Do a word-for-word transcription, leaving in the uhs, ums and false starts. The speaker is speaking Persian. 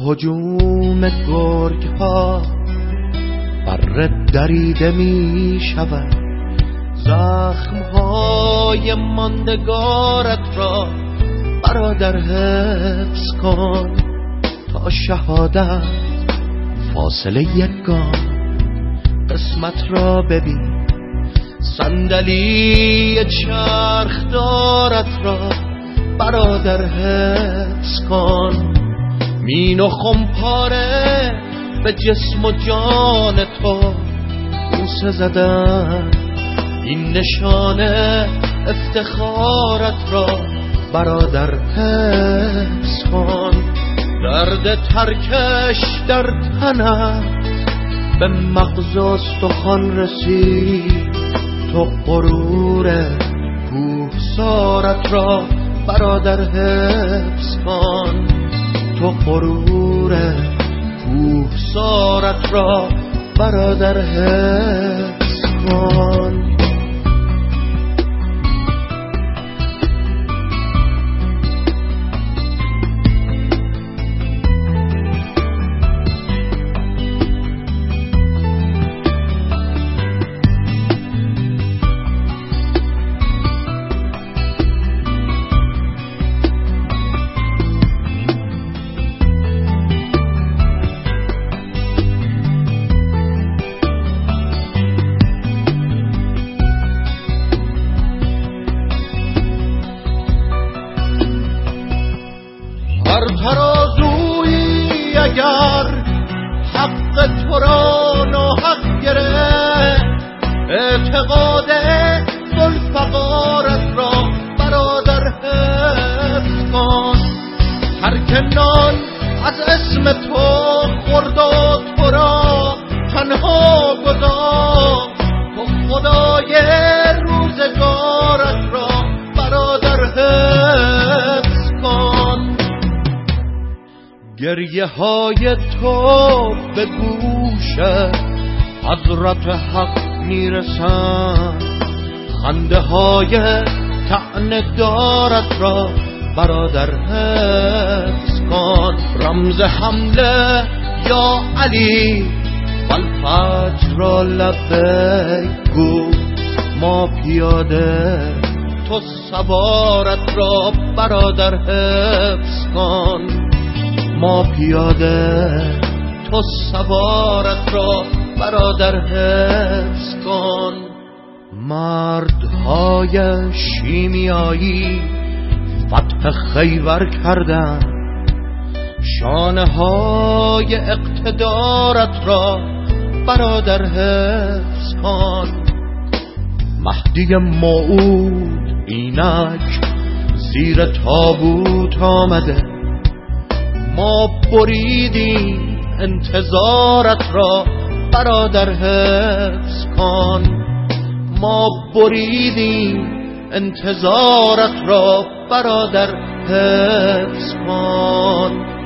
هجوم گرگ ها بر دریده می شود، زخم های ماندگارت را برادر حفظ کن. تا شهادت فاصله یک گام، قسمت را ببین، صندلی چرخدارت را برادر حفظ کن. مین و خمپاره به جسم و جان تو بوسه زدن، این نشانه افتخارت را برادر حفظ کن. درد ترکش در تنت به مغز و استخوان رسید، تو غرور کوهسارت را برادر حفظ کن. تو غرور کوهسارت را برادر حفظ کن. هر ترازویی اگر حق تو را ناحق گرفت، اعتقاد ذوالفقارت را برادر حفظ کن. هر که نان از اسم تو خورد و تو را تنها گذاشت، تو خدای روزگارت را برادر حفظ کن. گریه های تو به گوش حضرت حق میرسند، خنده های طعنه دارت را برادر حفظ کن. رمز حمله یا علی والفجر را لبیک گو، ما پیاده تو سوارت را برادر حفظ کن. ما پیاده تو سوارت را برادر حفظ کن. مردهای شیمیایی فتح خیبر کردند، شانه های اقتدارت را برادر حفظ کن. مهدی موعود اینک زیر تابوت آمده، ما بریدیم انتظارت را برادر حفظ کن. ما بریدیم انتظارت را برادر حفظ کن.